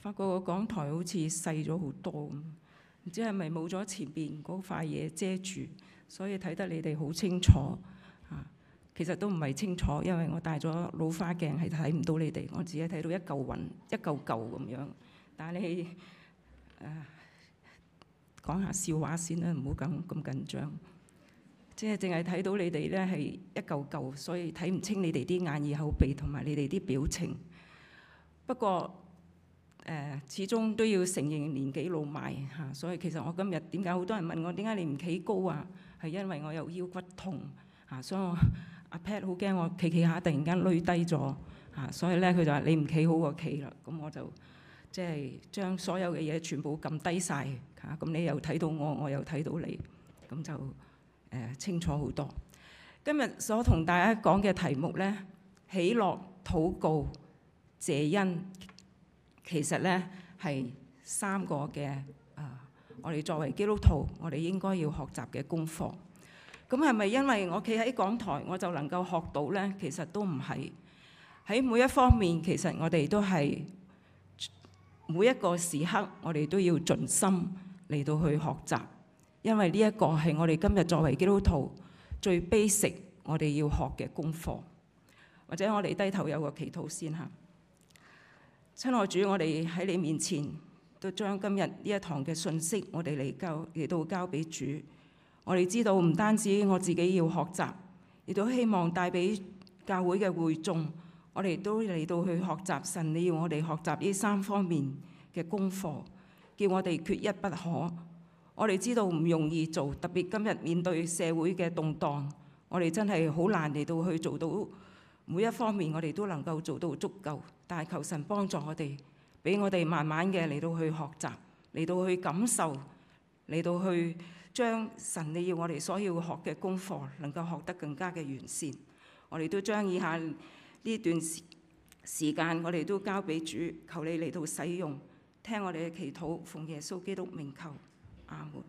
發覺個講台好似細咗好多咁，唔知係咪冇咗前邊嗰塊嘢遮住，所以睇得你哋好清楚啊。其實都唔係清楚，因為我戴咗老花鏡係睇唔到你哋，我只係睇到一嚿雲一嚿嚿咁樣。但係你講下笑話先啦，唔好咁緊張。即係淨係睇到你哋咧係一嚿嚿，所以睇唔清你哋啲眼耳口鼻同埋你哋啲表情。不過始終都要承認年紀老邁嚇，所以其實我今日點解好多人問我點解你唔企高啊？係因為我有腰骨痛嚇，所以我阿 Pat 好驚我企下突然間攣低咗嚇，所以咧佢就話你唔企好過企啦。咁我就即係將所有嘅嘢全部撳低晒嚇，咁你又睇到我，我又睇到你，咁就清楚好多。今日所同大家講嘅題目咧，喜樂、禱告、謝恩，其實咧係3個嘅我哋作為基督徒，我哋應該要學習嘅功課。咁係咪因為我企喺講台我就能夠學到咧？其實都唔係。喺每一方面，其實我哋都係每一個時刻，我哋都要盡心嚟到去學習。因為呢一個係我哋今日作為基督徒最 basic 我哋要學嘅功課。或者我哋低頭有個祈禱先嚇。親愛主，我哋喺你面前都將今日呢一堂嘅信息，我哋嚟到交俾主。我哋知道唔單止我自己要學習，亦都希望帶俾教會嘅會眾，我哋都嚟到去學習神，你要我哋學習呢3方面嘅功課，叫我哋缺一不可。我哋知道唔容易做，特別今日面對社會嘅動盪，我哋真係好難嚟到去做到每一方面，我哋都能夠做到足夠。但係求神幫助我哋，俾我哋慢慢嘅嚟到去學習，嚟到去感受，嚟到去將神你要我哋所要學嘅功課能夠學得更加嘅完善。我哋都將以下呢段時間，我哋都交俾主，求你嚟到使用，聽我哋嘅祈禱，奉耶穌基督名求，阿門。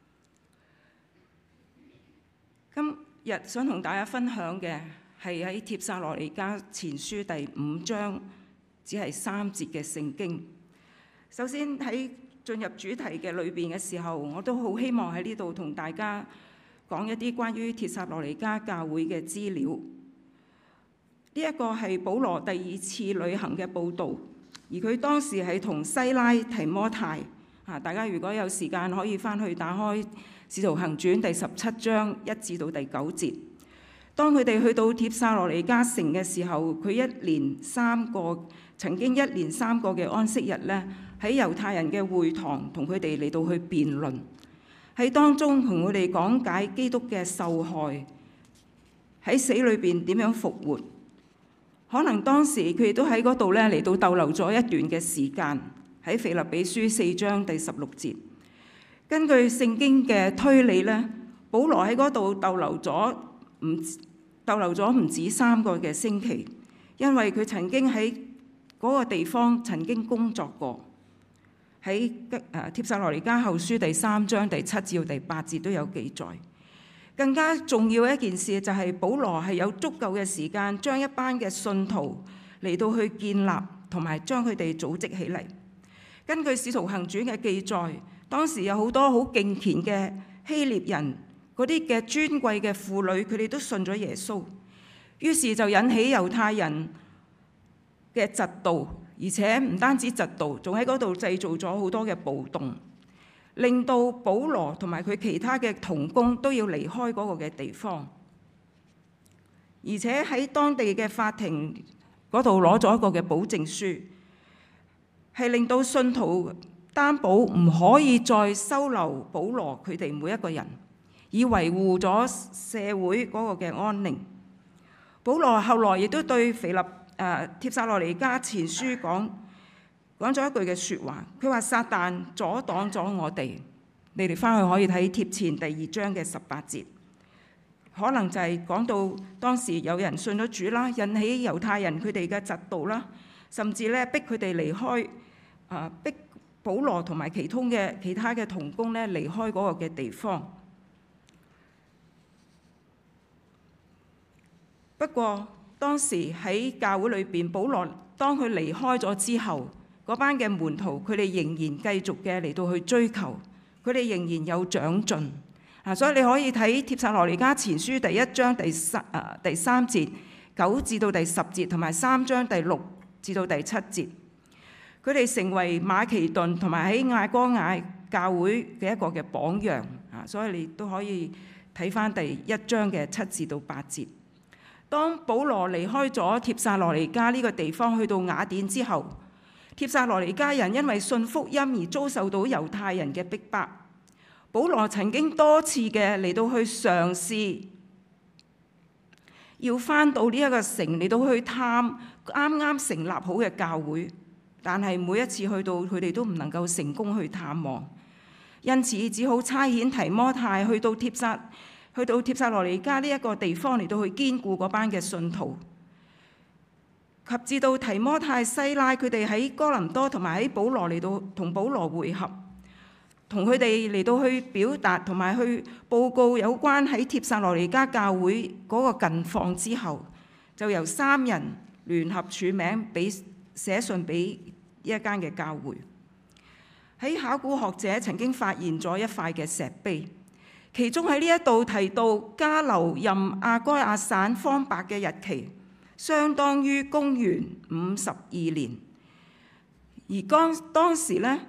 今日想同大家分享嘅係喺帖撒羅尼迦前書第5章，只係3節嘅聖經。首先喺進入主題嘅裏邊嘅時候，我都好希望喺呢度同大家講一啲關於帖撒羅尼迦教會嘅資料。呢一個係保羅第2次旅行嘅報導，而佢當時係同西拉、提摩太大家如果有時間可以翻去打開《使徒行傳》第17章1至到第9節。當佢哋去到帖撒羅尼迦城嘅時候，佢曾經一連3個嘅安息日咧，喺猶太人嘅會堂同佢哋嚟到去辯論，喺當中同佢哋講解基督嘅受害，喺死裏邊點樣復活。可能當時佢哋都喺嗰度咧嚟到逗留咗一段嘅時間。喺腓立比書4章第16節，根據聖經嘅推理咧，保羅喺嗰度逗留咗唔止3個嘅星期，因為佢曾經喺嗰個地方曾經工作過。喺帖撒羅尼迦後書第3章第7至到第8節都有記載。更加重要嘅一件事就係保羅係有足夠嘅時間將一班嘅信徒嚟到去建立同埋將佢哋組織起嚟。根據《使徒行傳》嘅記載，當時有好多好敬虔嘅希臘人，嗰啲嘅尊貴嘅婦女，佢哋都信咗耶穌，於是就引起猶太人嘅嫉妒，而且唔單止嫉妒，仲喺嗰度製造咗好多嘅暴動，令到保羅同埋佢其他嘅同工都要離開嗰個嘅地方，而且喺當地嘅法庭嗰度攞咗一個嘅保證書，係令到信徒擔保唔可以再收留保羅佢哋每一個人，以維護咗社會嗰個嘅安寧。保羅後來亦都對帖撒羅尼迦前書講咗一句嘅説話，佢話撒但阻擋咗我哋。你哋翻去可以睇帖前第2章嘅18節，可能就係講到當時有人信咗主啦，引起猶太人佢哋嘅嫉妒啦，甚至咧逼佢哋離開。逼保羅同埋其他嘅同工咧離開嗰個嘅地方。不過當時喺教會裏邊，保羅當佢離開咗之後， 嗰班嘅門徒，佢哋仍然繼續嘅嚟到去追求，佢哋仍然有長進。所以你可以睇帖撒羅尼迦前書第1章第3節9至到第10節，同埋3章第6至到第7節。佢哋成為馬其頓同埋喺亞哥亞教會嘅一個嘅榜樣。所以你都可以睇返第1章嘅7至到8節。當保羅離開咗帖撒羅尼迦呢個地方，去到雅典之後，帖撒羅尼迦人因為信福音而遭受到猶太人嘅逼迫。保羅曾經多次嘅嚟到去嘗試要返到呢一個城嚟到去探啱啱成立好嘅教會，但係每一次去到佢哋都唔能夠成功去探望，因此只好差遣提摩太去到帖撒羅尼迦呢一個地方嚟到去堅固嗰班嘅信徒。及至到提摩太、西拉佢哋喺哥林多同埋喺保羅嚟到同保羅會合，同佢哋嚟到去表達同埋去報告有關喺帖撒羅尼迦教會嗰個近況之後，就由3人聯合署名寫信俾呢一間嘅教會。喺考古學者曾經發現咗一塊嘅石碑，其中喺呢一度提到迦流任亞該亞省方伯嘅日期，相當於公元52年。而當時呢，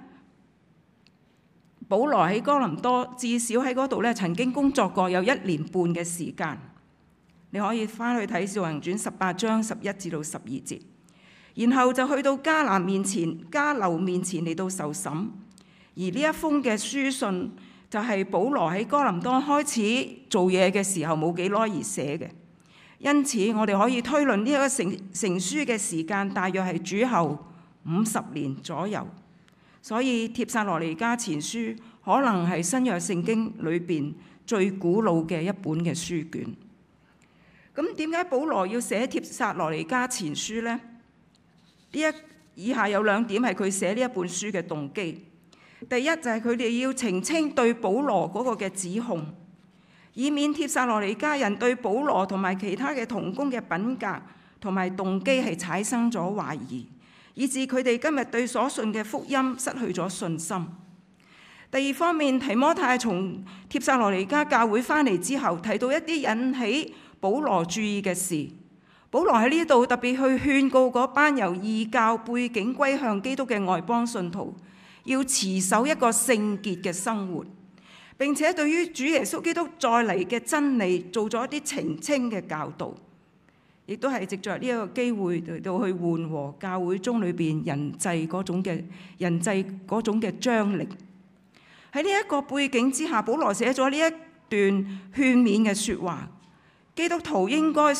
保羅喺哥林多至少喺嗰度咧曾經工作過有1年半嘅時間。你可以翻去睇《使徒行傳》18章11至到12節。然後就去到迦流面前嚟到受審。而呢一封嘅書信就係保羅喺哥林多開始做嘢嘅時候冇幾耐而寫嘅。因此我哋可以推論呢一個成書嘅時間大約係主後50年左右。所以帖撒羅尼迦前書可能係新約聖經裏邊最古老嘅一本嘅書卷。咁點解保羅要寫帖撒羅尼迦前書呢？以下有2點係佢寫呢一本書嘅動機。第一就係佢哋要澄清對保羅嗰個嘅指控，以免帖撒羅尼迦人對保羅同埋其他嘅同工嘅品格同埋動機係產生咗懷疑，以致佢哋今日對所信嘅福音失去咗信心。第二方面，提摩太從帖撒羅尼迦教會返嚟之後，提到一啲引起保羅注意嘅事。保羅喺呢度特別去勸告嗰班由異教背景歸向基督嘅外邦信徒，要持守一個聖潔嘅生活，並且對於主耶穌基督再嚟嘅真理做咗一啲澄清嘅教導，亦都係藉着呢一個機會嚟到去緩和教會中裏邊人際嗰種嘅張力。喺呢一個背景之下，保羅寫咗呢一段勸勉嘅説話。基督徒應該活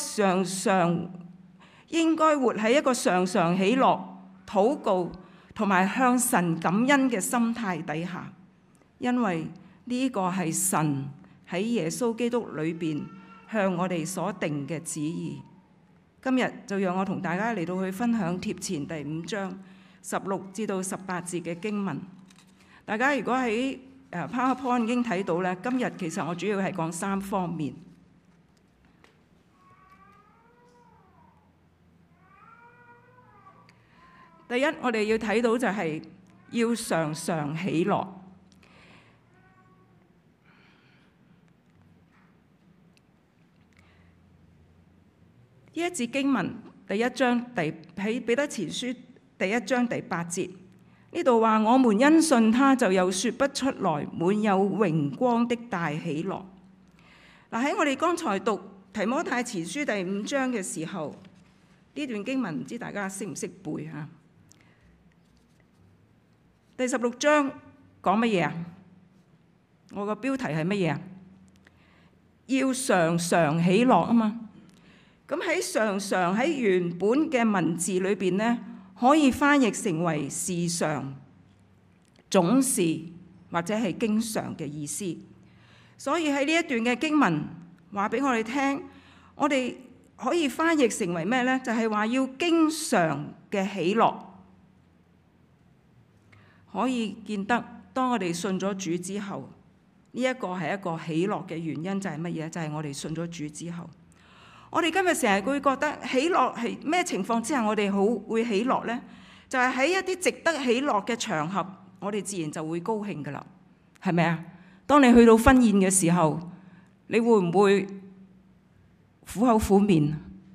喺一個常常喜樂、禱告同埋向神感恩嘅心態底下，因為呢個係神喺耶穌基督裏邊向我哋所定嘅旨意。今日就讓我同大家嚟到去分享帖前第5章16至到18節嘅經文。大家如果喺PowerPoint 已經睇到咧，今日其實我主要係講3方面。第一，我哋要睇到就係要常常喜樂。呢一節經文第1章喺彼得前書第1章第8節，呢度話：我們因信他，就有說不出來滿有榮光的大喜樂。嗱，喺我哋剛才讀提摩太前書第5章嘅時候，呢段經文唔知大家識唔識背嚇？第16章講乜嘢啊？我個標題係乜嘢啊？要常常喜樂啊嘛。咁喺常常喺原本嘅文字裏邊呢，可以翻譯成為時常、總是或者係經常嘅意思。所以喺呢一段嘅經文話俾我哋聽，我哋可以翻譯成為咩呢？就係話要經常嘅喜樂。可以見得，當我哋信咗主之後，呢一個係一個喜樂嘅原因，就係乜嘢？就係我哋信咗主之後，我哋今日成日會覺得喜樂係咩情況之下我哋好會喜樂呢？ 就係喺一啲值得喜樂嘅場合，我哋自然就會高興噶啦，係咪啊？當你去到婚宴嘅時候，你會唔會苦口苦面？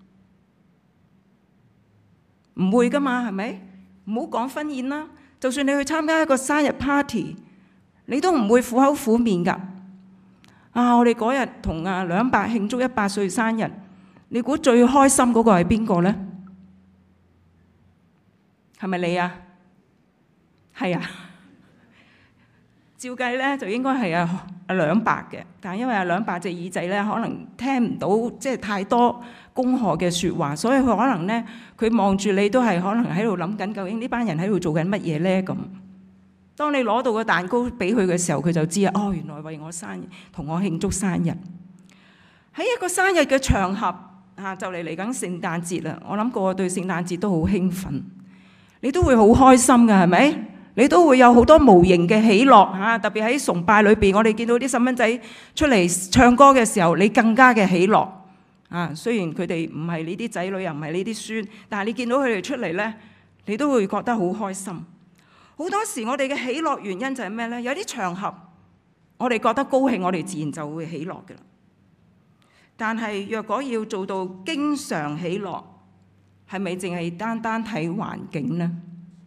唔會噶嘛，係咪？唔好講婚宴啦，就算你去參加一個生日 party， 你都唔會苦口苦面噶。我哋嗰日同梁伯慶祝100歲生日，你估最開心嗰個係邊個呢？係咪你啊？係啊。照計咧就應該係阿梁伯嘅，但係因為阿梁伯隻耳仔咧可能聽唔到即係太多恭賀嘅説話，所以佢可能咧佢望住你都係可能喺度諗緊，究竟呢班人喺度做緊乜嘢咧咁。當你攞到個蛋糕俾佢嘅時候，佢就知啊，原來為我生日，同我慶祝生日。喺一個生日嘅場合就嚟緊聖誕節啦，我諗個個對聖誕節都好興奮，你都會好開心㗎，係咪？你都會有好多無形嘅喜樂嚇，特別喺崇拜裏邊，我哋見到啲細蚊仔出嚟唱歌嘅時候，你更加嘅喜樂啊！雖然佢哋唔係你啲仔女，又唔係你啲孫，但係你見到佢哋出嚟呢，你都會覺得好開心。好多時我哋嘅喜樂原因就係咩呢？有啲場合我哋覺得高興，我哋自然就會喜樂嘅啦。但係若果要做到經常喜樂，係咪淨係單單睇環境呢？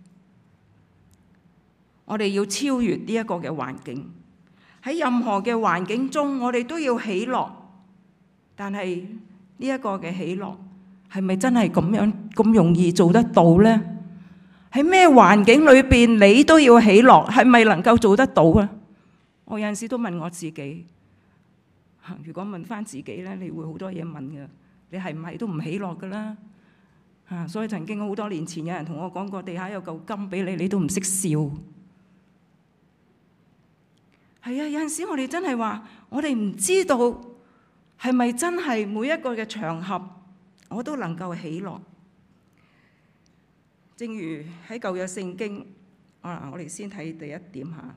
我哋要超越呢一個嘅環境，喺任何嘅環境中，我哋都要喜樂。但係呢一個嘅喜樂係咪真係咁容易做得到呢？喺咩環境裏邊你都要喜樂，係咪能夠做得到啊？我有陣時都問我自己，如果問翻自己咧，你會好多嘢問㗎。你係唔係都唔喜樂㗎啦？所以曾經好多年前有人同我講過，地下有嚿金俾你，你都唔識笑。係啊，有陣時我哋真係話，我哋唔知道係咪真係每一個嘅場合，我都能夠喜樂。正如喺舊約聖經，我哋先睇第一點嚇。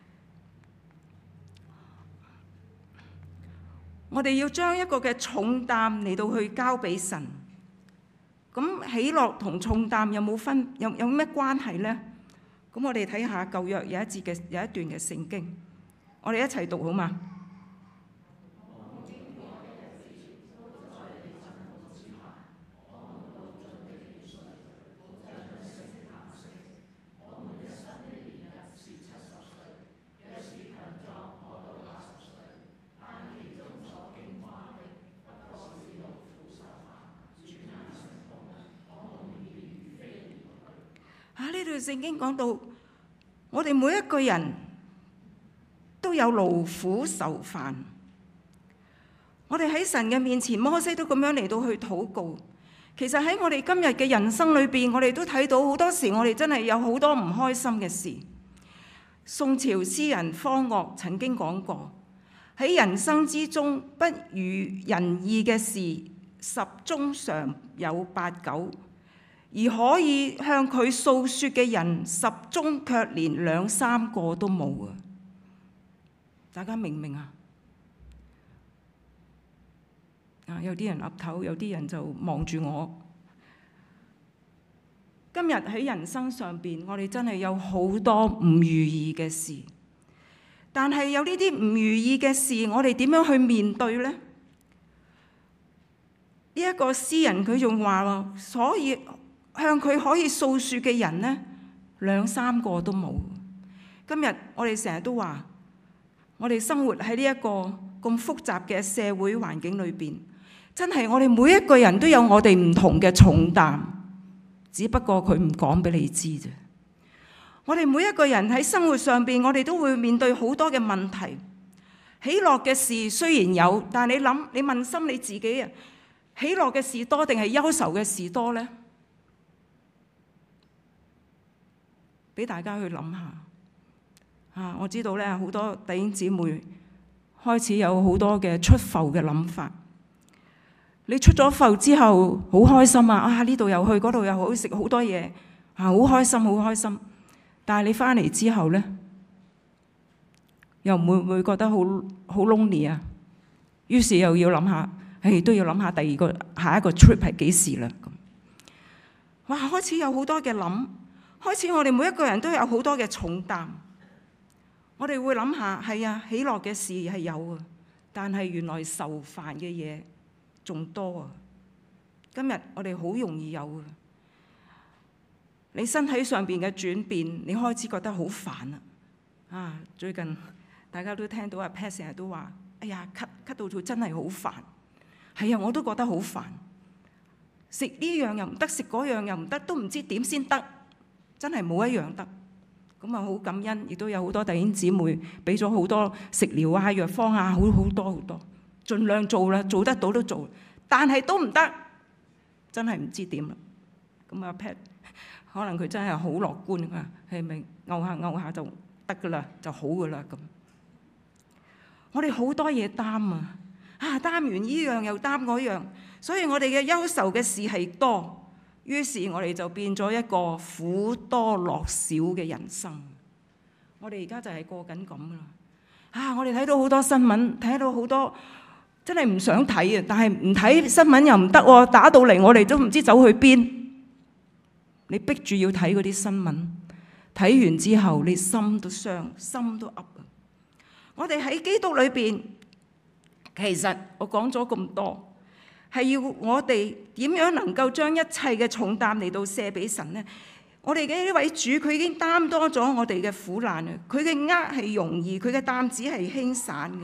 我哋要將一個嘅重擔嚟到去交俾神。咁喜樂同重擔有咩關係呢？咁我哋睇下舊約有一段嘅聖經。我哋一齊讀好嘛？呢段聖經講到，我哋每一個人都有勞苦愁煩，我哋喺神嘅面前，摩西都咁樣嚟到去禱告。其實喺我哋今日嘅人生裏邊，我哋都睇到好多時，我哋真係有好多唔開心嘅事。宋朝詩人方岳曾經講過，喺人生之中不如人意嘅事，10中常有8、9，而可以向佢訴說嘅人10中卻連2、3個都冇啊！大家明唔明啊？有啲人岌頭，有啲人就望住我。今日喺人生上邊，我哋真係有好多唔如意嘅事。但係有呢啲唔如意嘅事，我哋點樣去面對呢？呢一個詩人佢仲話喎，所以向佢可以訴說嘅人呢，2、3個都冇。今日我哋成日都話，我哋生活喺呢一個咁複雜嘅社會環境裏邊，真係我哋每一個人都有我哋唔同嘅重擔，只不過佢唔講俾你知啫。我哋每一個人喺生活上邊，我哋都會面對好多嘅問題。喜樂嘅事雖然有，但係你問心你自己啊，喜樂嘅事多定係憂愁嘅事多呢？俾大家去諗下。我知道咧，好多弟兄姊妹開始有好多嘅出埠嘅諗法。你出咗埠之後好開心啊！呢度又去，嗰度又好，食好多嘢，好開心，好開心。但係你翻嚟之後咧，又會唔會覺得好 lonely 啊？於是又要諗下，都要諗下下一個 trip 係幾時啦？咁，開始有好多嘅諗， 開始我哋每一個人都有好多嘅重擔。我哋會諗下，係啊，喜樂嘅事係有啊，但係原來愁煩嘅嘢仲多啊。今日我哋好容易有啊。你身體上邊嘅轉變，你開始覺得好煩啊！最近大家都聽到阿 Pat 成日都話：哎呀，咳到佢真係好煩。係啊，我都覺得好煩。食呢樣又唔得，食嗰樣又唔得，都唔知點先得。真係冇一樣得。咁啊，好感恩，亦都有好多弟兄姊妹俾咗好多食療啊、藥方啊，好多好多，盡量做啦，做得到都做，但係都唔得，真係唔知點啦。咁阿 Pat 可能佢真係好樂觀啊，係咪拗下就得噶啦，就好噶啦咁。我哋好多嘢擔啊，擔完呢樣又擔嗰樣，所以我哋嘅憂愁嘅事係多。於是我哋就變咗一個苦多樂少嘅人生。我哋而家就係過緊咁啦。我哋睇到好多新聞，睇到好多真係唔想睇啊！但係唔睇新聞又唔得喎，打到嚟我哋都唔知走去邊。你逼住要睇嗰啲新聞，睇完之後你心都傷，心都噏啊！我哋喺基督裏邊，其實我講咗咁多。係要我哋點樣能夠將一切嘅重擔嚟到卸俾神呢？我哋嘅呢位主，佢已經擔多咗我哋嘅苦難啊！佢嘅軛係容易，佢嘅擔子係輕散嘅。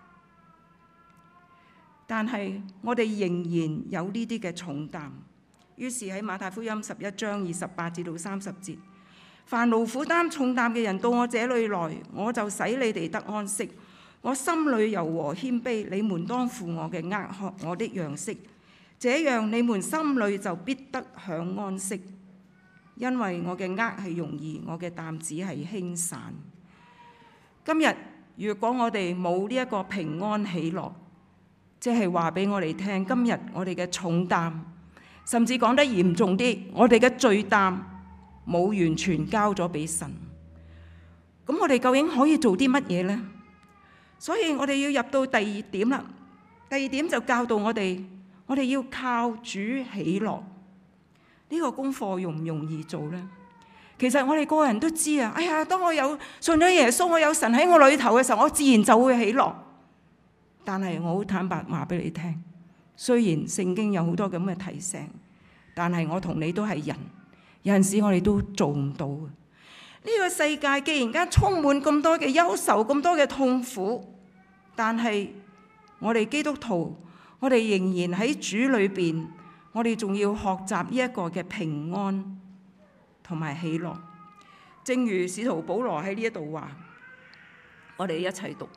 但係我哋仍然有呢啲嘅重擔。於是喺馬太福音11章28至到30節，凡勞苦擔重擔嘅人到我這裏來，我就使你哋得安息。我心裏柔和謙卑，你們當負我嘅軛，學我的樣式，這樣你們心裏就必得享安息。因為我嘅軛係容易，我嘅擔子係輕散。今日如果我哋冇呢一個平安喜樂，即係話俾我哋聽，今日我哋嘅重擔，甚至講得嚴重啲，我哋嘅罪擔冇完全交咗俾神。咁我哋究竟可以做啲乜嘢呢？所以我哋要入到第二點啦。第二點就教導我哋要靠主喜樂。呢個功課容唔容易做呢？其實我哋個人都知啊。哎呀，當我有信咗耶穌，我有神喺我裏頭嘅時候，我自然就會喜樂。但係我好坦白話俾你聽，雖然聖經有好多咁嘅提醒，但係我同你都係人，有陣時我哋都做唔到。呢個世界既然間充滿咁多嘅憂愁，咁多嘅痛苦，但係我哋基督徒，我哋仍然喺主裏邊，我哋仲要學習呢一個嘅平安同埋喜樂。正如使徒保羅喺呢一度話，我哋一齊讀。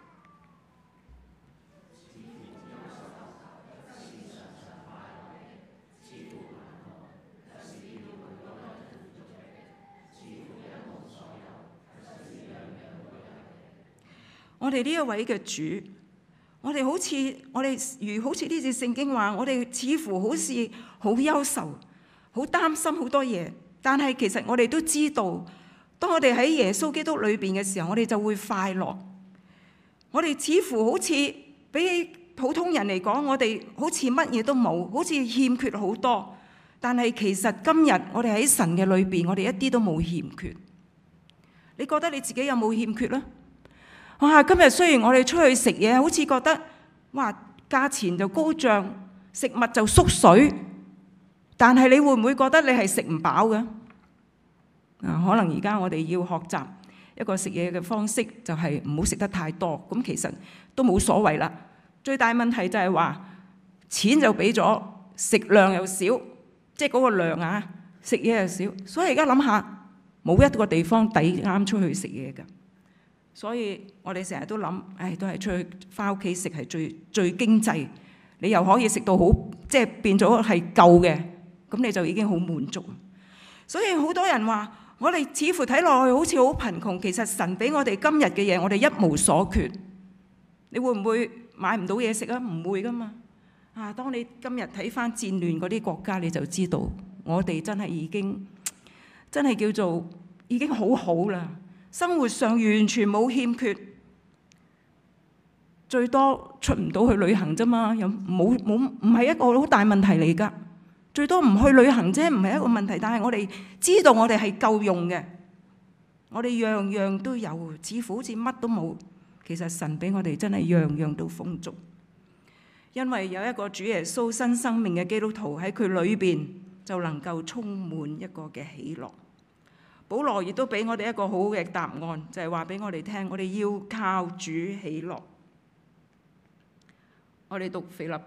我哋呢一位嘅主，我哋好似呢節聖經話，我哋似乎好似好憂愁、好擔心好多嘢，但係其實我哋都知道，當我哋喺耶穌基督裏邊嘅時候，我哋就會快樂。我哋似乎好似比普通人嚟講，我哋好似乜嘢都冇，好似欠缺好多。但係其實今日我哋喺神嘅裏邊，我哋一啲都冇欠缺。你覺得你自己有冇欠缺呢？哇！今日雖然我哋出去食嘢，好似覺得哇價錢就高漲，食物就縮水，但係你會唔會覺得你係食唔飽嘅？可能而家我哋要學習一個食嘢嘅方式，就係唔好食得太多。咁其實都冇所謂啦。最大問題就係話錢就俾咗，食量又少，即係嗰個量啊，食嘢又少。所以而家諗下，冇一個地方抵啱出去食嘢㗎。所以我哋成日都諗，都係出去返屋企食係最經濟，你又可以食到好，即係變咗係夠嘅，咁你就已經好滿足。所以好多人話，我哋似乎睇落去好似好貧窮，其實神俾我哋今日嘅嘢，我哋一無所缺。你會唔會買唔到嘢食啊？唔會噶嘛。當你今日睇返戰亂嗰啲國家，你就知道我哋真係已經真係叫做已經好好啦。生活上完全冇欠缺，最多出唔到去旅行啫嘛，又唔係一個好大問題嚟㗎。 最多唔去旅行啫，唔係一個問題。但係我哋知道我哋係夠用嘅，我哋樣樣都有，似乎好似乜都冇。其實神俾我哋真係樣樣都豐足，因為有一個主耶穌新生命嘅基督徒喺佢裏邊，就能夠充滿一個嘅喜樂。保羅亦都俾我哋一個好嘅答案，就係話俾我哋聽，我哋要靠主喜樂。我哋讀腓立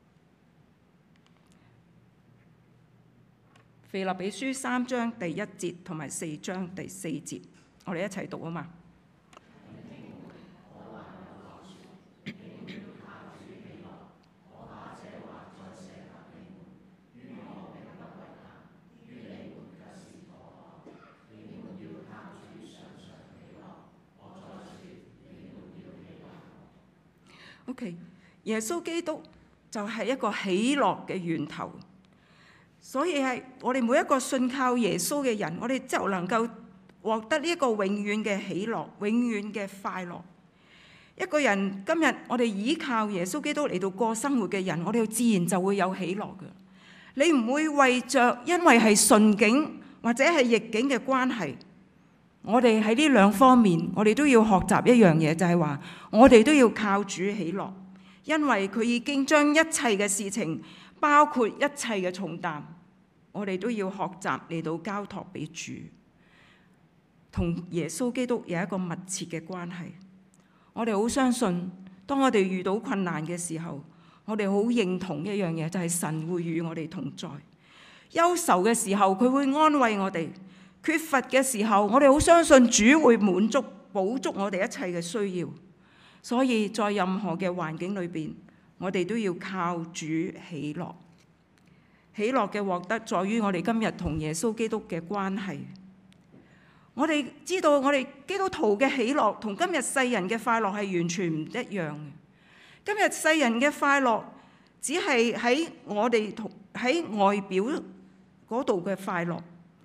比書3章第1節同埋4章第4節，我哋一齊讀啊嘛。OK， 耶穌基督就係一個喜樂嘅源頭，所以係我哋每一個信靠耶穌嘅人，我哋就能夠獲得呢一個永遠嘅喜樂、永遠嘅快樂。一個人今日我哋依靠耶穌基督嚟到過生活嘅人，我哋自然就會有喜樂嘅。你唔會為着因為係順境或者係逆境嘅關係，我哋喺呢兩方面，我哋都要學習一樣嘢，就係話我哋都要靠主喜樂，因為佢已經將一切嘅事情，包括一切嘅重擔，我哋都要學習嚟到交託俾主，同耶穌基督有一個密切嘅關係。我哋好相信，當我哋遇到困難嘅時候，我哋好認同一樣嘢，就係神會與我哋同在。憂愁嘅時候，佢會安慰我哋。缺乏嘅時候，我哋好相信主會滿足、補足我哋一切嘅需要。所以在任何嘅環境裏邊，我哋都要靠主喜樂。喜樂嘅獲得，在於我哋今日同耶穌基督嘅關係。我哋知道，我哋基督徒嘅喜樂同今日世人嘅快樂係完全唔一樣嘅。今日世人嘅快樂，只係喺我哋喺外表嗰度嘅快樂。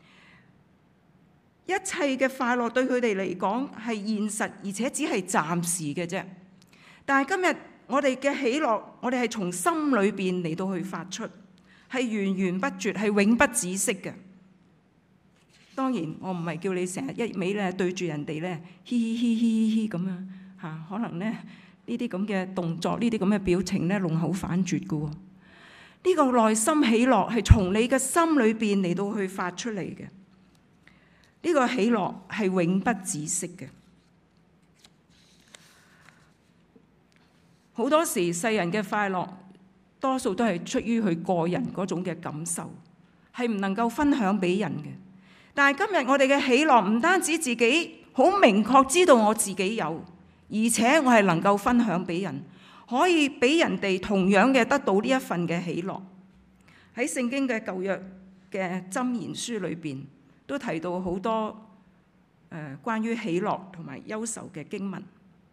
一切嘅快樂對佢哋嚟講係現實，而且只係暫時嘅啫。但係今日我哋嘅喜樂，我哋係從心裏邊嚟到去發出，係源源不絕，係永不止息嘅。當然，我唔係叫你成日一味咧對住人哋咧嘻嘻嘻嘻嘻咁樣嚇，可能咧呢啲咁嘅動作，呢啲咁嘅表情咧弄巧反拙嘅喎。呢個內心喜樂係從你嘅心裏邊嚟到去發出嚟嘅。呢個喜樂係永不止息嘅。好多時世人嘅快樂，多數都係出於佢個人嗰種嘅感受，係唔能夠分享俾人嘅。但係今日我哋嘅喜樂唔單止自己好明確知道我自己有，而且我係能夠分享俾人，可以俾人哋同樣嘅得到呢一份嘅喜樂。喺聖經嘅舊約嘅箴言書裏邊，都提到好多關於喜樂同埋憂愁嘅經文。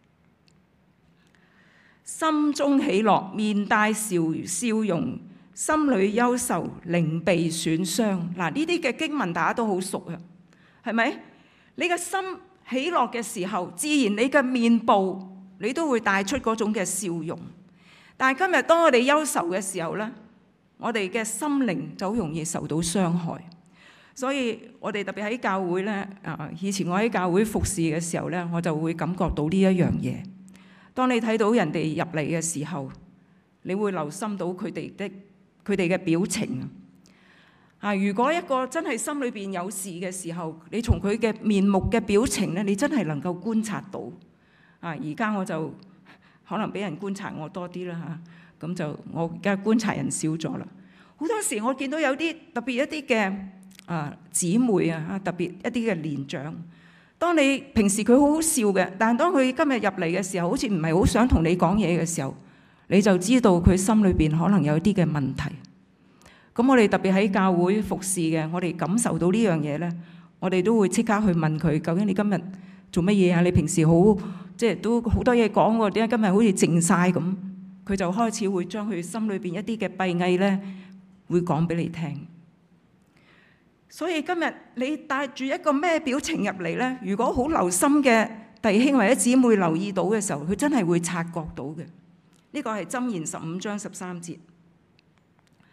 心中喜樂，面帶笑容；心裏憂愁，靈被損傷。嗱，呢啲嘅經文大家都好熟啊，係咪？你嘅心喜樂嘅時候，自然你嘅面部你都會帶出嗰種嘅笑容。但係今日當我哋憂愁嘅時候呢，我哋嘅心靈就好容易受到傷害。所以我哋特別喺教會呢，以前我喺教會服侍嘅時候呢，我就會感覺到呢一樣嘢。當你睇到人哋入嚟嘅時候，你會留心到佢哋嘅表情啊！如果一個真係心裏邊有事嘅時候，你從佢嘅面目嘅表情呢，你真係能夠觀察到。而家我就可能俾人觀察我多啲啦嚇，咁就我而家觀察人少咗啦。好多時我見到有啲特別一啲嘅姊妹啊，特別一啲嘅年長。當你平時佢好好笑嘅，但係當佢今日入嚟嘅時候，好似唔係好想同你講嘢嘅時候，你就知道佢心裏邊可能有啲嘅問題。咁我哋特別喺教會服侍嘅，我哋感受到呢樣嘢呢，我哋都會即刻去問佢：究竟你今日做乜嘢啊？你平時好即係都好多嘢講喎，點解今日好似靜晒咁？佢就開始會將佢心裏邊一啲嘅閉翳呢，會講俾你聽。所以今日你帶住一個咩表情入嚟呢？如果好留心嘅弟兄或者姊妹留意到嘅時候，佢真係會察覺到嘅。呢個係箴言15章13節。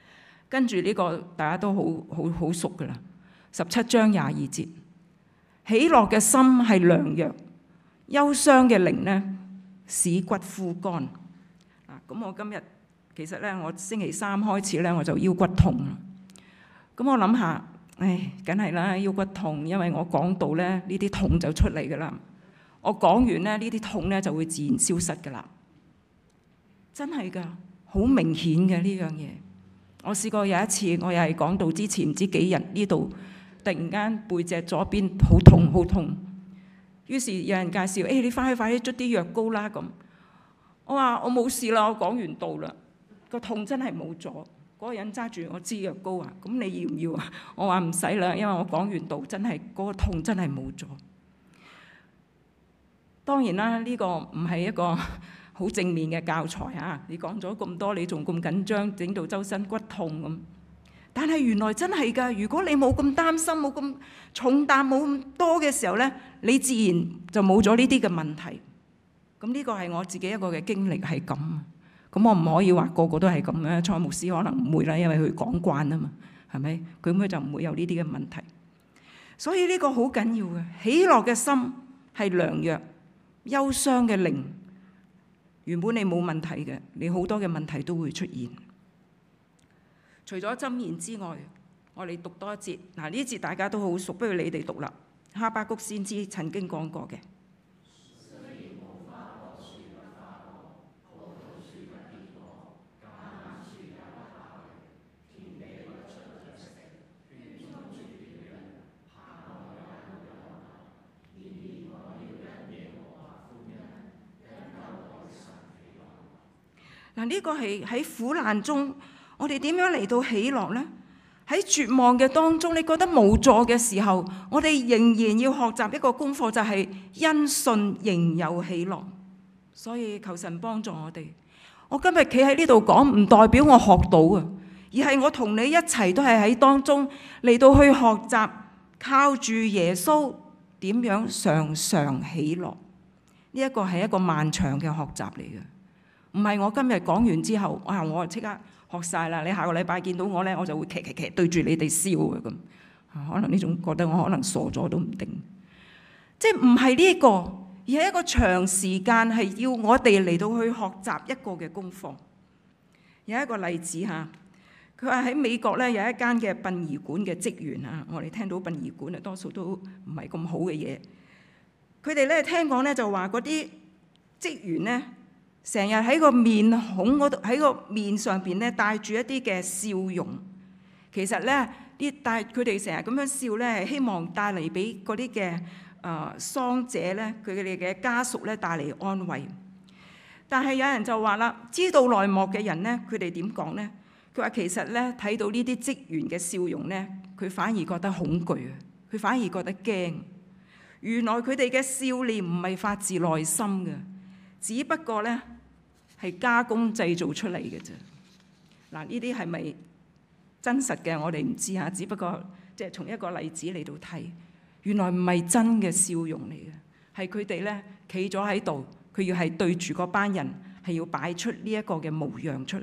跟住呢個大家都好熟噶啦，17章22節，喜樂嘅心係良藥，憂傷嘅靈呢使骨枯乾。咁我今日其實咧，我星期3開始咧我就腰骨痛啦。咁我諗下，梗係啦，腰骨痛，因為我講到咧呢啲痛就出嚟噶啦。我講完咧呢啲痛咧就會自然消失噶啦，真係噶，好明顯嘅呢樣嘢。我試過有一次，我又係講道之前唔知幾日，呢度突然間背脊左邊好痛好痛，於是有人介紹，你快啲捽啲藥膏啦咁。我話我冇事啦，我講完道啦，個痛真係冇咗。嗰個人揸住我支藥膏啊，咁你要唔要啊？我話唔使啦，因為我講完道真係嗰個痛真係冇咗。當然啦，呢個唔係一個好正面嘅教材啊！你講咗咁多，你仲咁緊張，整到周身骨痛咁。但係原來真係㗎，如果你冇咁擔心，冇咁重擔，冇咁多嘅時候呢，你自然就冇咗呢啲嘅問題。咁呢個係我自己一個嘅經歷係咁。咁我唔可以話個個都係咁嘅，蔡牧師可能唔會啦，因為佢講慣啊嘛，係咪？佢就唔會有呢啲嘅問題。所以呢個好緊要嘅，喜樂嘅心係良藥，憂傷嘅靈，原本你冇問題嘅，你好多嘅問題都會出現。除咗箴言之外，我哋讀多一節。嗱，呢節大家都好熟，不如你哋讀啦。哈巴谷先知曾經講過嘅。嗱，呢個係喺苦難中，我哋點樣嚟到喜樂呢？喺絕望嘅當中，你覺得無助嘅時候，我哋仍然要學習一個功課，就係因信仍有喜樂。所以求神幫助我哋。我今日企喺呢度講，唔代表我學到啊，而係我同你一齊都係喺當中嚟到去學習，靠住耶穌點樣常常喜樂。呢一個係一個漫長嘅學習嚟嘅。唔係我今日講完之後，我即刻學晒啦！你下個禮拜見到我呢，我就會騎對住你哋笑嘅咁。可能呢種覺得我可能傻咗都唔定。即係唔係呢個，而係一個長時間係要我哋嚟到去學習一個嘅功課。有一個例子嚇，佢話喺美國呢有一間嘅殯儀館嘅職員啊，我哋聽到殯儀館啊多數都唔係咁好嘅嘢。佢哋呢聽講呢就話嗰啲職員呢，成日喺個面孔嗰度，喺個面上邊咧帶住一啲嘅笑容。其實咧，佢哋成日咁樣笑咧，係希望帶嚟俾嗰啲嘅喪者咧，佢哋嘅家屬咧帶嚟安慰。但係有人就話啦，知道內幕嘅人咧，佢哋點講咧？佢話其實咧睇到呢啲職員嘅笑容咧，佢反而覺得恐懼啊，佢反而覺得驚。原來佢哋嘅笑臉唔係發自內心嘅，只不過咧係加工製造出嚟嘅啫。嗱，呢啲係咪真實嘅？我哋唔知嚇，只不過即係從一個例子嚟到睇，原來唔係真嘅笑容嚟嘅，係佢哋咧企咗喺度，佢要係對住嗰班人，係要擺出呢一個嘅模樣出嚟。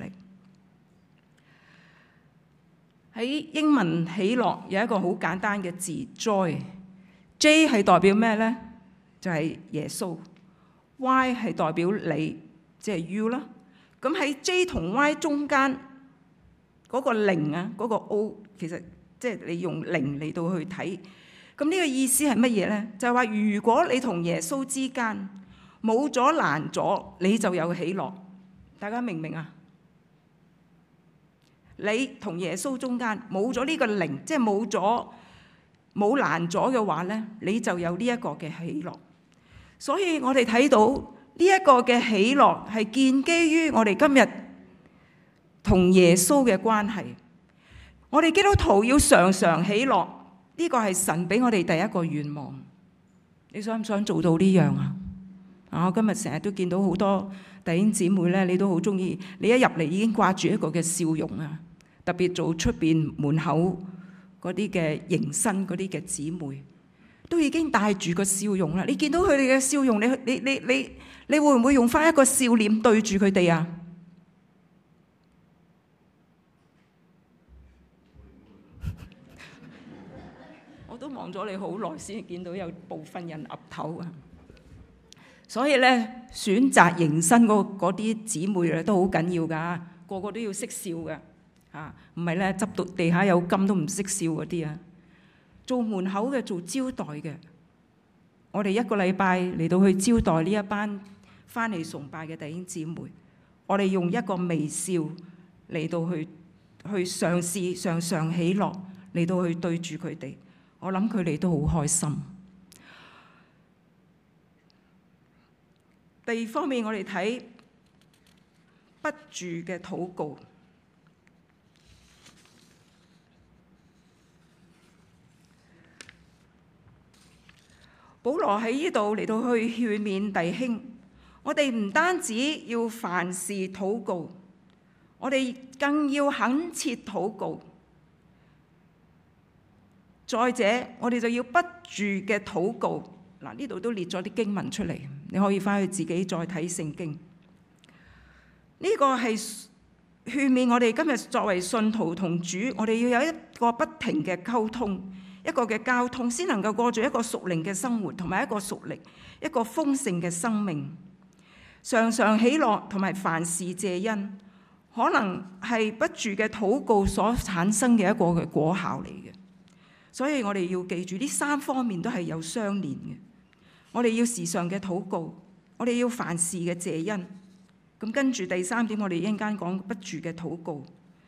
喺英文喜樂有一個好簡單嘅字 joy，J 係代表咩咧？就係耶穌。Y 係代表你，即係 you 啦。咁喺 J 同 Y 中間嗰個零啊，嗰個 O， 其實即係你用零嚟到去睇。咁呢個意思係乜嘢咧？就係話如果你同耶穌之間冇咗攔阻，你就有喜樂。大家明唔明啊？你同耶穌中間冇咗呢個零，即係冇攔阻嘅話咧，你就有呢一個嘅喜樂。所以我哋睇到呢一個嘅喜樂係建基於我哋今日同耶穌嘅關係。我哋基督徒要常常喜樂，呢個係神俾我哋第一個願望。你想唔想做到呢樣啊？我今日成日都見到好多弟兄姊妹咧，你都好中意，你一入嚟已經掛住一個嘅笑容啊！特別做出邊門口嗰啲嘅迎新嗰啲嘅姊妹，都已經帶住個笑容啦。你見到佢哋嘅笑容，你會唔會用翻一個笑臉對住佢哋啊？ 望咗你好耐先見到有部分人岌頭啊！所以咧，選擇迎新嗰啲姊妹咧都好緊要㗎，個個都要識笑㗎嚇，唔係咧執到地下有金都唔識笑嗰啲啊！做門口嘅，做招待嘅，我哋一個禮拜嚟到去招待呢一班翻嚟崇拜嘅弟兄姊妹，我哋用一個微笑嚟到去嘗試常常喜樂嚟到去對住佢哋，我諗佢哋都好開心。第二方面，我哋睇不住嘅禱告。保羅喺呢度嚟到去勸勉弟兄，我哋唔單止要凡事禱告，我哋更要懇切禱告。再者，我哋就要不住嘅禱告。嗱，呢度都列咗啲經文出嚟，你可以翻去自己再睇聖經。呢個係勸勉我哋今日作為信徒同主，我哋要有一個不停嘅溝通，一個嘅交通，先能夠過住一個屬靈嘅生活，同埋一個屬靈、一個豐盛嘅生命。常常喜樂同埋凡事謝恩，可能係不住嘅禱告所產生嘅一個嘅果效嚟嘅。所以我哋要記住呢三方面都係有相連嘅。我哋要時常嘅禱告，我哋要凡事嘅謝恩。咁跟住第三點，我哋一陣間講不住嘅禱告。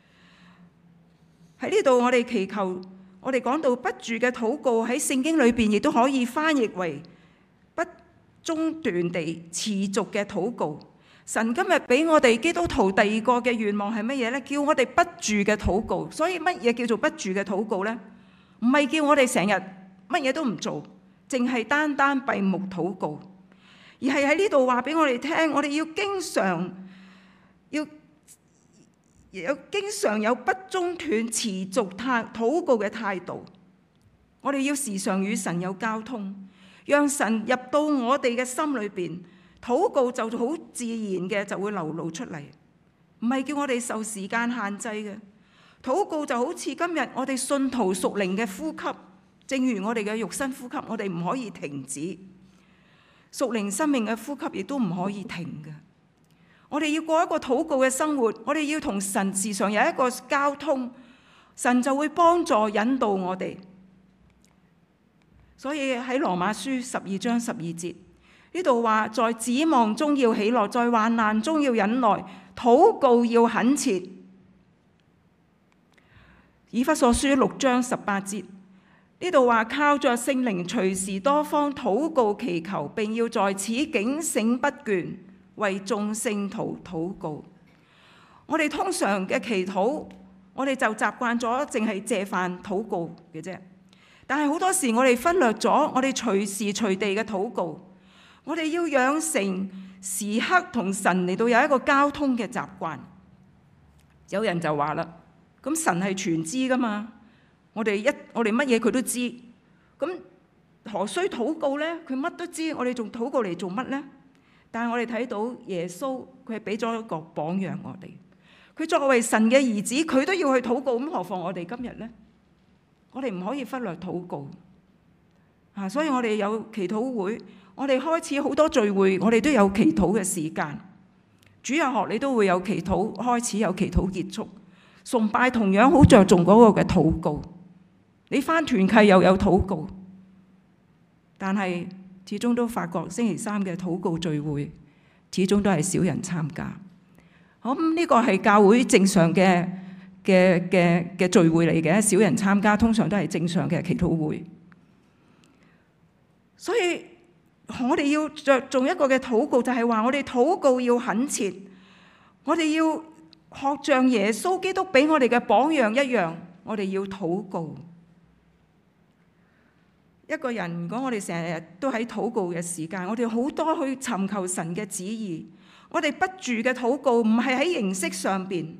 喺呢度我哋祈求，我哋講到不住嘅禱告喺聖經裏邊亦都可以翻譯為不中斷地持續嘅禱告。神今日俾我哋基督徒第二個嘅願望係乜嘢呢？叫我哋不住嘅禱告。所以乜嘢叫做不住嘅禱告呢？唔係叫我哋成日乜嘢都唔做，淨係單單閉目禱告，而係喺呢度話俾我哋聽，我哋要經常有不中斷持續禱告嘅態度。我哋要時常與神有交通，讓神入到我哋嘅心裏邊，禱告就好自然嘅就會流露出嚟，唔係叫我哋受時間限制嘅。禱告就好似今日我哋信徒屬靈嘅呼吸，正如我哋嘅肉身呼吸，我哋唔可以停止。屬靈生命嘅呼吸亦都唔可以停嘅。我哋要過一個禱告嘅生活，我哋要同神時常有一個交通，神就會幫助引導我哋。所以喺羅馬書12章12節呢度話，在指望中要喜樂，在患難中要忍耐，禱告要懇切。以弗所書6章18節呢度話，靠着聖靈隨時多方禱告祈求，並要在此警醒不倦，為眾聖徒禱告。我哋通常嘅祈禱，我哋就習慣咗淨係借飯禱告嘅啫。但係好多時我哋忽略咗我哋隨時隨地嘅禱告。我哋要養成時刻同神嚟到有一個交通嘅習慣。有人就話啦，咁神係全知噶嘛？我哋乜嘢佢都知，咁何須禱告呢？佢乜都知，我哋仲禱告嚟做乜呢？但係我哋睇到耶穌，佢係俾咗一個榜樣我哋。佢作為神嘅兒子，佢都要去禱告，咁何況我哋今日呢？我哋唔可以忽略禱告啊！所以我哋有祈禱會，我哋開始好多聚會，我哋都有祈禱嘅時間。主日學你都會有祈禱開始，有祈禱結束。崇拜同樣好着重嗰個嘅禱告。你返團契又有禱告，但係始終都發覺星期三嘅禱告聚會始終都係少人參加。咁呢個係教會正常嘅聚會嚟嘅，少人參加通常都係正常嘅祈禱會。所以我哋要着重一個嘅禱告，就係話我哋禱告要懇切，我哋要學像耶穌基督俾我哋嘅榜樣一樣，我哋要禱告。一個人如果我哋成日都喺禱告嘅時間，我哋好多去尋求神嘅旨意，我哋不住嘅禱告唔係喺形式上邊，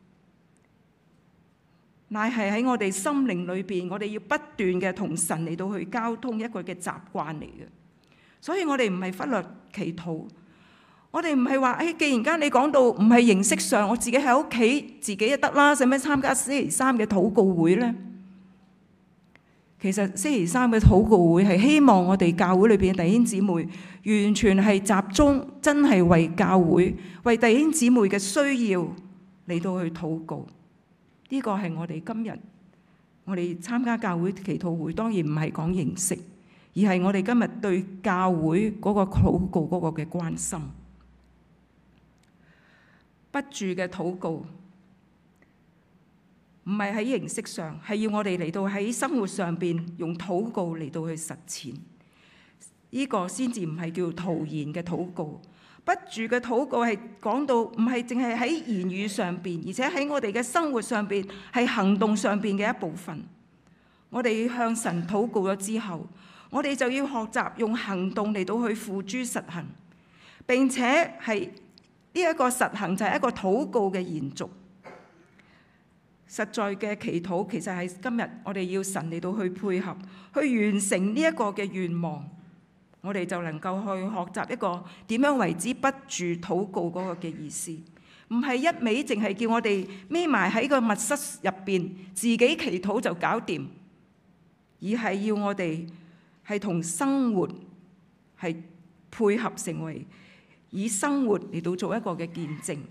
乃係喺我哋心靈裏邊，我哋要不斷嘅同神嚟到去交通，一個嘅習慣嚟嘅。所以我哋唔係忽略祈禱，我哋唔係話既然間你講到唔係形式上，我自己喺屋企自己就得啦，使咩參加星期三嘅禱告會呢？ 其實星期三嘅禱告會係希望我哋教會裏邊嘅弟兄姊妹完全係集中，真係為教會、為弟兄姊妹嘅需要嚟到去禱告。呢個係我哋今日我哋參加教會祈禱會，當然唔係講形式，而係我哋今日對教會嗰個禱告嗰個嘅關心。不住嘅禱告，唔係喺形式上，係要我哋嚟到喺生活上邊用禱告嚟到去實踐，呢個先至唔係叫徒然嘅禱告。不住嘅禱告係講到唔係淨係喺言語上邊，而且喺我哋嘅生活上邊係行動上邊嘅一部分。我哋向神禱告咗之後，我哋就要學習用行動嚟到去付諸實行，並且係呢一個實行就係一個禱告嘅延續。實在嘅祈禱其實係今日我哋要神嚟到去配合，去完成呢一個嘅願望，我哋就能夠去學習一個點樣為之不住禱告嗰個嘅意思。唔係一味淨係叫我哋匿埋喺個密室入邊自己祈禱就搞掂，而係要我哋係同生活係配合，成為以生活嚟到做一個嘅見證。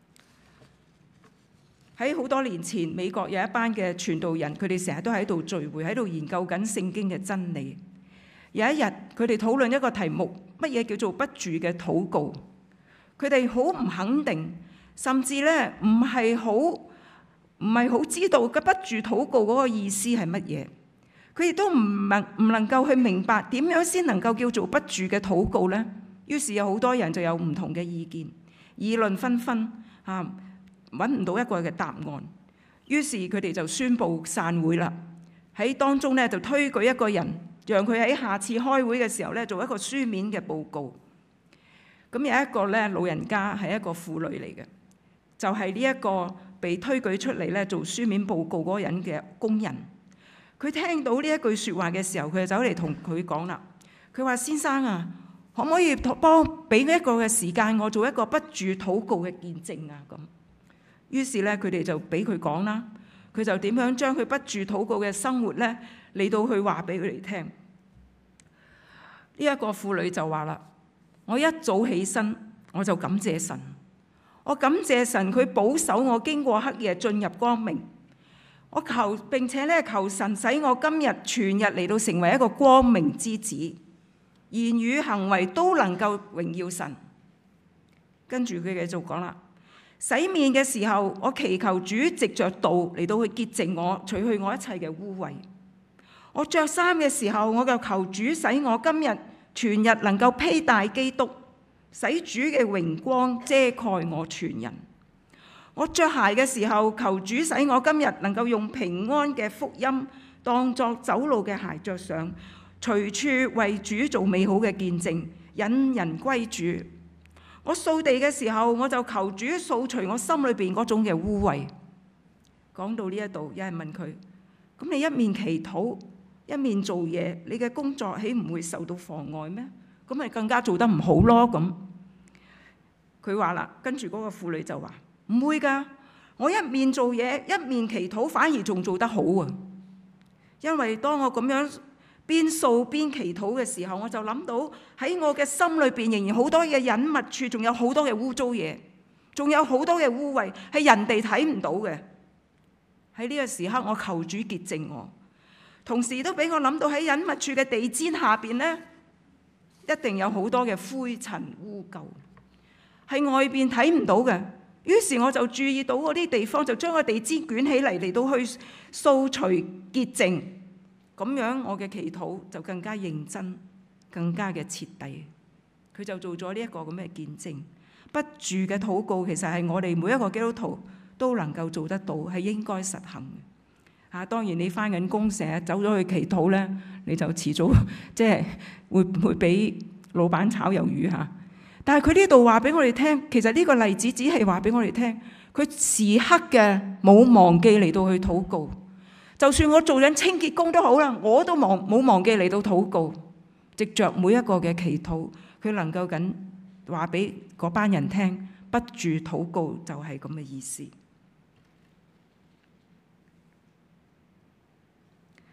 喺好多年前，美國有一班嘅傳道人，佢哋成日都喺度聚會，喺度研究緊聖經嘅真理。有一日，佢哋討論一個題目，乜嘢叫做不住嘅禱告？佢哋好唔肯定，甚至咧唔係好知道嘅不住禱告嗰個意思係乜嘢。佢亦都唔能夠去明白點樣先能夠叫做不住嘅禱告呢？於是有好多人就有唔同嘅意見，議論紛紛啊！揾唔到一個嘅答案，於是佢哋就宣布散會啦。喺當中咧就推舉一個人，讓佢喺下次開會嘅時候咧做一個書面嘅報告。咁有一個咧老人家係一個婦女嚟嘅，就係呢一個被推舉出嚟咧做書面報告嗰個人嘅工人。佢聽到呢一句説話嘅時候，佢就走嚟同佢講啦。佢話：先生啊，可唔可以俾一個嘅時間我做一個不住禱告嘅見證啊？咁。於是咧，佢哋就俾佢講啦，佢就點樣將佢不住禱告嘅生活咧嚟到去話俾佢哋聽。呢一個婦女就話啦：我一早起身，我就感謝神，我感謝神佢保守我經過黑夜進入光明。我並且咧求神使我今日全日嚟到成為一個光明之子，言語行為都能夠榮耀神。跟住佢繼續講啦。洗面嘅時候，我祈求主藉着道嚟到去潔淨我，除去我一切嘅污穢。我着衫嘅時候，我就求主使我今日全日能夠披戴基督，使主嘅榮光遮蓋我全人。我着鞋嘅時候，求主使我今日能夠用平安嘅福音當作走路嘅鞋着上，隨處為主做美好嘅見證，引人歸主。我掃地嘅時候，我就求主掃除我心裏邊嗰種嘅污穢。講到呢一度，有人問佢：咁你一面祈禱，一面做嘢，你嘅工作豈唔會受到妨礙咩？咁咪更加做得唔好咯？咁佢話啦，跟住嗰個婦女就話：唔會㗎，我一面做嘢，一面祈禱，反而仲做得好啊！因為當我咁樣邊掃邊祈禱嘅時候，我就諗到喺我嘅心裏邊仍然好多嘅隱密處，仲有好多嘅污糟嘢，仲有好多嘅污穢係人哋睇唔到嘅。喺呢個時刻，我求主潔淨我，同時都俾我諗到喺隱密處嘅地氈下邊呢，一定有好多嘅灰塵污垢，係外邊睇唔到嘅。於是我就注意到嗰啲地方，就將個地氈捲起嚟到去掃除潔淨。咁樣我嘅祈禱就更加認真，更加嘅徹底。佢就做咗呢一個咁嘅見證。不住嘅禱告其實係我哋每一個基督徒都能夠做得到，係應該實行嘅。當然你返緊工成日走咗去祈禱咧，你就遲早即係會俾老闆炒魷魚嚇。但係佢呢度話俾我哋聽，其實呢個例子只係話俾我哋聽，佢時刻嘅冇忘記嚟到去禱告。就算我做緊清潔工都好啦，我都冇忘記嚟到禱告，藉着每一個嘅祈禱，佢能夠緊話俾嗰班人聽，不住禱告就係咁嘅意思。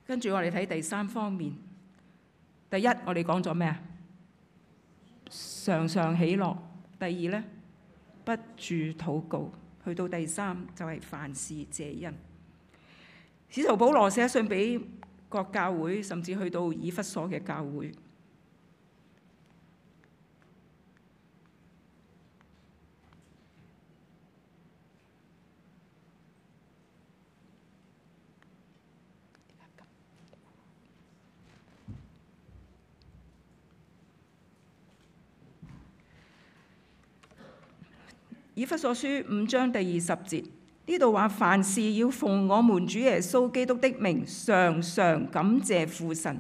跟住我哋睇第三方面。第一，我哋講咗咩啊？常常喜樂。第二呢，不住禱告。去到第三就係凡事謝恩。使徒保羅寫信俾各教會，甚至去到以弗所嘅教會。以弗所書5章第20節，呢度話凡事要奉我們主耶穌基督的名，常常感謝父神。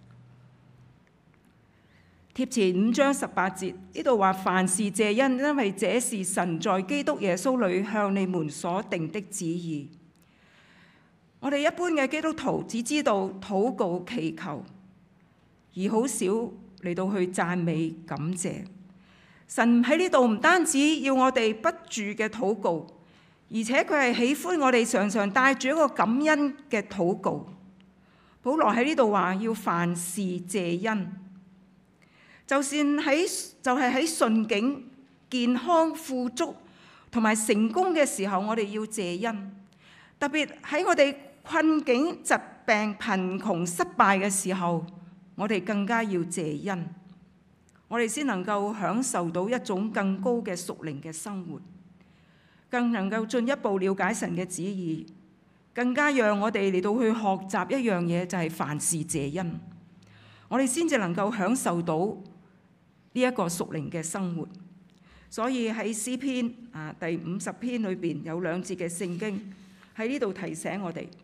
帖前5章18節，呢度話凡事謝恩，因為這是神在基督耶穌裏向你們所定的旨意。我哋一般嘅基督徒只知道禱告祈求，而好少嚟到去讚美感謝。神喺呢度唔單止要我哋不住嘅禱告，而且佢係喜歡我哋常常帶住一個感恩嘅禱告。保羅喺呢度話要凡事謝恩，就係喺順境、健康、富足同埋成功嘅時候，我哋要謝恩。特別喺我哋困境、疾病、貧窮、失敗嘅時候，我哋更加要謝恩。我哋先能夠享受到一種更高嘅屬靈嘅生活，更能夠進一步了解神嘅旨意，更加讓我哋嚟到去學習一樣嘢，就係凡事謝恩。我哋先至能夠享受到呢一個屬靈嘅生活。所以喺詩篇第50篇裏邊有2節嘅聖經喺呢度提醒我哋。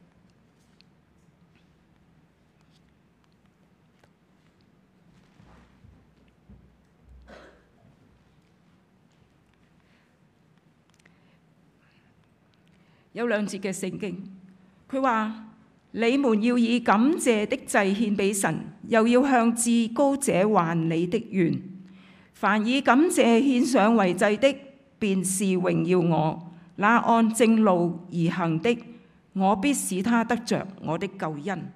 有2節嘅聖經，佢話：你們要以感謝的祭獻俾神，又要向至高者還你的願。凡以感謝獻上為祭的，便是榮耀我；那按正路而行的，我必使他得着我的救恩。呢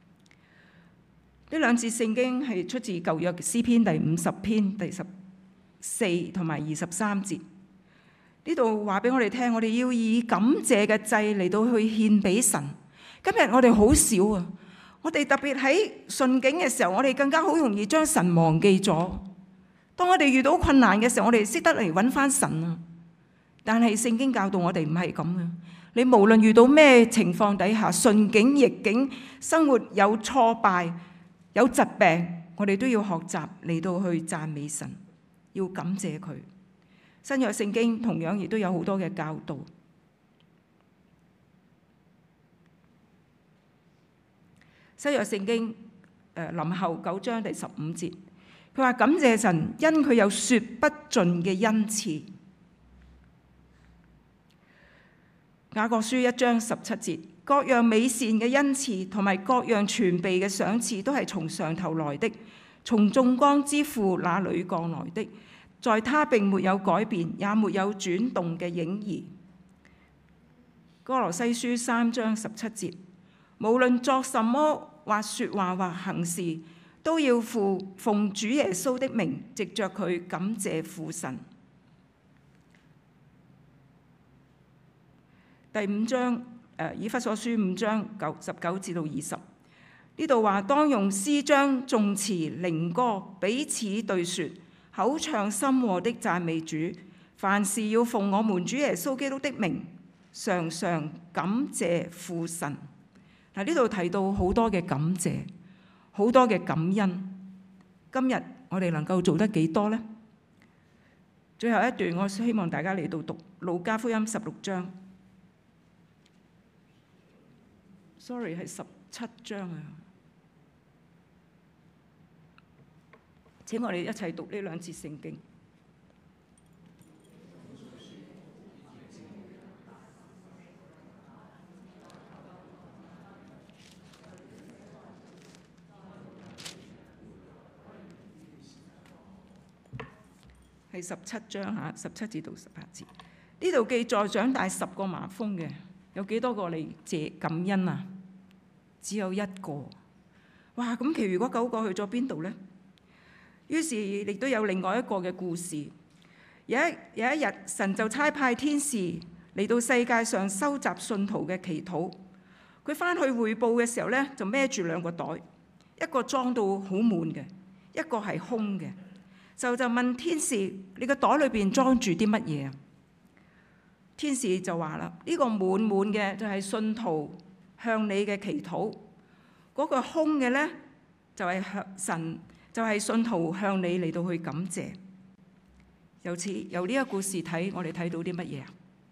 2節聖經係出自舊約詩篇第50篇第14同埋23節。呢度話俾我哋聽，我哋要以感謝嘅祭嚟到去獻俾神。今日我哋好少啊，我哋特別喺順境嘅時候，我哋更加好容易將神忘記咗。當我哋遇到困難嘅時候，我哋識得嚟揾翻神啊。但係聖經教導我哋唔係咁嘅。你無論遇到咩情況底下，順境逆境，生活有挫敗有疾病，我哋都要學習嚟到去讚美神，要感謝佢。新約聖經同樣亦都有好多嘅教導。新約聖經林後9章第15節，佢話感謝神，因佢有說不盡嘅恩賜。雅各書1章17節，各樣美善嘅恩賜同埋各樣全備嘅賞賜，都係從上頭來的，從眾光之父那裏降來的。在他並沒有改變，也沒有轉動嘅影兒。歌羅西書3章17節，無論作什麼或說話或行事，都要奉主耶穌的名，藉着佢感謝父神。第5章以弗所書5章19至到20，呢度話當用詩章、頌詞、靈歌彼此對說，口唱心和的讚美主，凡事要奉我們主耶穌基督的名，常常感謝父神。嗱，呢度提到好多嘅感謝，好多嘅感恩。今日我哋能夠做得幾多呢？最後一段，我希望大家嚟到讀路加福音16章。Sorry， 係17章啊！請我哋一齊讀呢2節聖經。係17章嚇，17至到18節。呢度記載長大10個麻風嘅，有幾多個嚟謝感恩啊？ 只有一個。哇！咁其餘嗰9個去咗邊度呢？於是亦都有另外一個嘅故事。有一日，神就差派天使嚟到世界上收集信徒嘅祈禱。佢返去匯報嘅時候呢，就孭住2個袋，一個裝到好滿嘅，一個係空嘅。就問天使：你個袋裏邊裝住啲乜嘢啊？天使就話啦：呢個滿嘅就係信徒向你嘅祈禱，嗰個空嘅呢，就係向神，就係信徒向你嚟到去感謝。由呢個故事睇，我哋睇到啲乜嘢啊？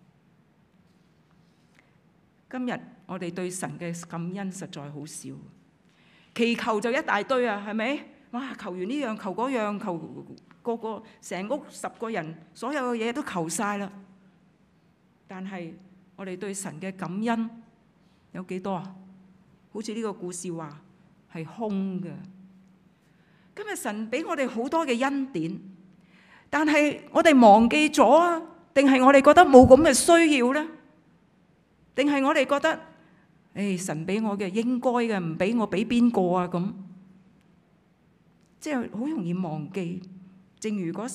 今日我哋對神嘅感恩實在好少，祈求就一大堆啊，係咪？哇！求完呢樣，求嗰樣，求個成屋10個人，所有嘅嘢都求晒啦。但係我哋對神嘅感恩有幾多啊？好似呢個故事話係空嘅。今日神俾我哋好多嘅恩典，但係我哋忘記咗啊？定係我哋覺得冇咁嘅需要呢？定係我哋覺得，神俾我嘅應該嘅，唔俾我俾邊個啊？咁即係好容易忘記。正如嗰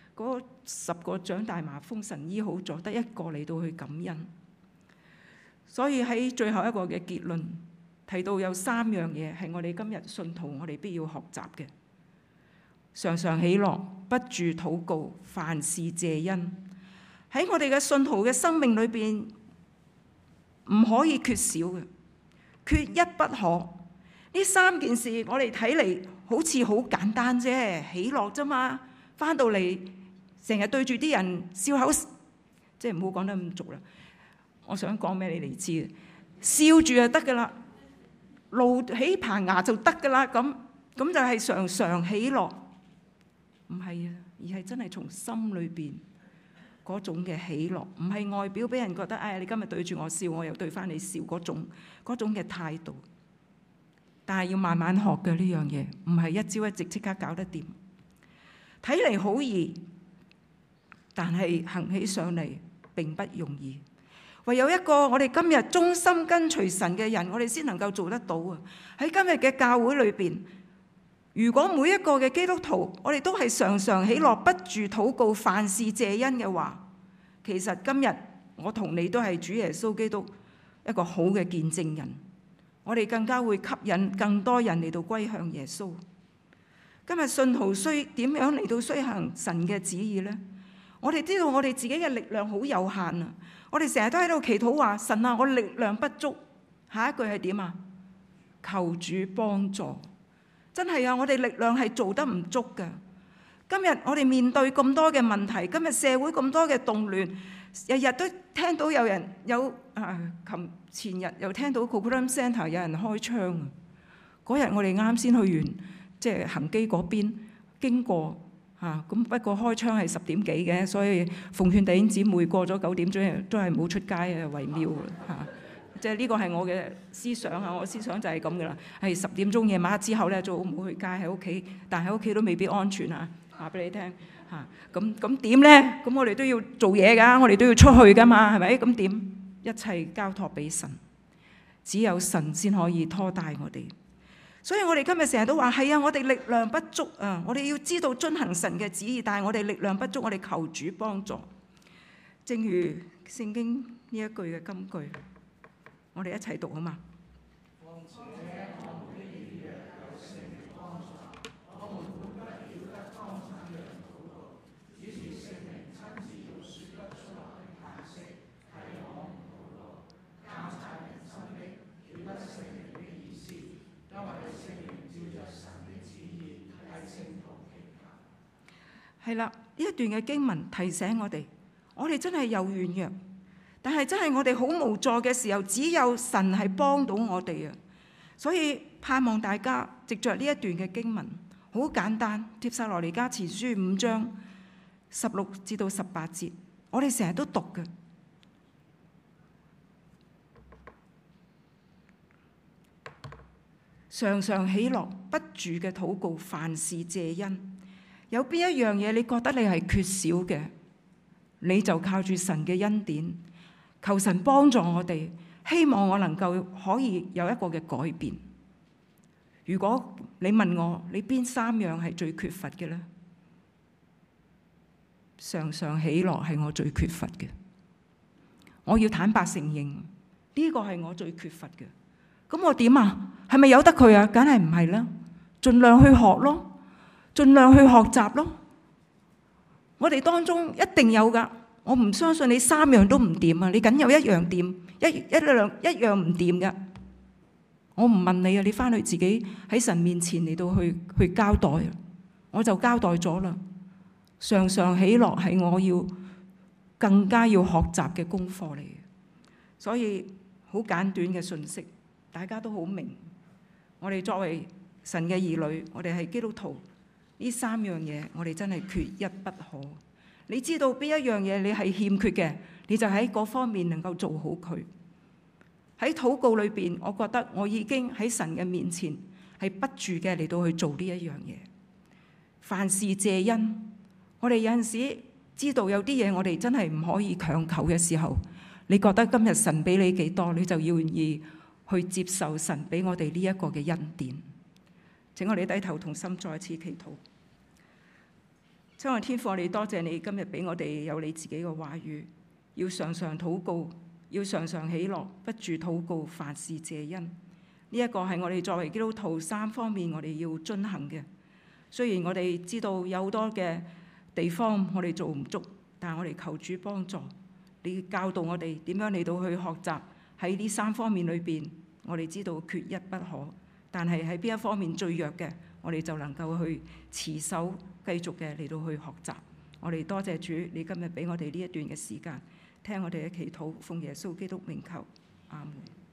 10個長大麻風神醫好咗，得1個嚟到去感恩。所以喺最後一個嘅結論提到有3樣嘢係我哋今日信徒我哋必要學習嘅：常常喜樂，不住禱告，凡事謝恩。喺我哋嘅信徒嘅生命裏邊，唔可以缺少嘅，缺一不可。呢3件事我哋睇嚟好似好簡單啫，喜樂啫嘛。返到嚟成日對住啲人笑口，即係唔好講得咁俗啦。我想講咩你哋知，笑住就得噶啦，露起棚牙就得噶啦。咁就係常常喜樂，唔係啊，而係真係從心裏邊嗰種嘅喜樂，唔係外表俾人覺得，你今日對住我笑，我又對翻你笑嗰種嘅態度。但係要慢慢學嘅呢樣嘢，唔係一朝一夕即刻搞得掂。睇嚟好易，但係行起上嚟並不容易。唯有一個我哋今日忠心跟隨神嘅人，我哋先能夠做得到啊！喺今日嘅教會裏邊，如果每一個嘅基督徒，我哋都係常常喜樂，不住禱告，凡事謝恩嘅話，其實今日我同你都係主耶穌基督一個好嘅見證人。我哋更加會吸引更多人嚟到歸向耶穌。今日信徒需點樣嚟到施行神嘅旨意呢？我哋知道我哋自己嘅力量好有限啊！我哋成日都喺度祈禱話：神啊，我力量不足。下一句係點啊？求主幫助。真係啊！我哋力量係做得唔足㗎。今日我哋面對咁多嘅問題，今日社會咁多嘅動亂，日日都聽到有人前日又聽到 Coquitlam Centre 有人開槍啊！嗰日我哋啱先去完即係恒基嗰邊經過咁，不過開槍係10點幾嘅，所以奉勸弟兄姊妹過咗9點鐘都係唔好出街啊，為妙啊！即係呢個係我嘅思想啊！我思想就係咁噶啦，係10點鐘夜晚之後咧，最好唔好去街，喺屋企，但係喺屋企都未必安全啊！話俾你聽嚇，咁點咧？咁我哋都要做嘢噶，我哋都要出去噶嘛，係咪？咁點？一切交託俾神，只有神先可以拖帶我哋。所以我哋今日成日都話係啊，我哋力量不足啊！我哋要知道遵行神嘅旨意，但係我哋力量不足，我哋求主幫助。正如聖經呢一句嘅金句，我哋一齊讀好嘛？係啦，呢一段嘅經文提醒我哋真係有軟弱，但係真係我哋好無助嘅時候，只有神係幫到我哋啊！所以盼望大家藉着呢一段嘅經文，好簡單，帖撒羅尼迦前書5章16至到18節，我哋成日都讀嘅。常常喜樂，不住嘅禱告，凡事謝恩。有邊一樣嘢你覺得你係缺少嘅，你就靠住神嘅恩典，求神幫助我哋希望我能夠可以有一個嘅改變。如果你問我，你邊3樣係最缺乏嘅呢？常常喜樂係我最缺乏嘅。我要坦白承認，呢個係我最缺乏嘅。咁我點啊？係咪由得佢啊？梗係唔係啦，盡量去學咯，盡量去學習咯。我哋當中一定有㗎，我唔相信你3樣都唔掂啊！你梗有一樣掂，一樣唔掂㗎。我唔問你啊，你返去自己喺神面前嚟到去交代，我就交代咗啦。常常喜樂係我要更加要學習嘅功課嚟嘅，所以好簡短嘅信息，大家都好明。我哋作為神嘅兒女，我哋係基督徒，呢3樣嘢我哋真係缺一不可。你知道邊一樣嘢你係欠缺嘅，你就喺嗰方面能夠做好佢。喺禱告裏邊，我覺得我已經喺神嘅面前係不住嘅嚟到去做呢一樣嘢。凡事謝恩，我哋有陣時知道有啲嘢我哋真係唔可以強求嘅時候，你覺得今日神俾你幾多，你就要願意去接受神俾我哋呢一個嘅恩典。請我哋低頭同心再次祈禱。親愛天父，我哋多謝你今日俾我哋有你自己嘅話語，要常常禱告，要常常喜樂，不住禱告，凡事謝恩。呢一個係我哋作為基督徒3方面我哋要遵行嘅。雖然我哋知道有好多嘅地方我哋做唔足，但係我哋求主幫助，你教導我哋點樣嚟到去學習喺呢3方面裏邊，我哋知道缺一不可。但係喺邊一方面最弱嘅，我哋就能夠去持守，繼續嘅嚟到去學習。我哋多謝主，你今日俾我哋呢一段嘅時間，聽我哋嘅祈禱，奉耶穌基督名求，阿門。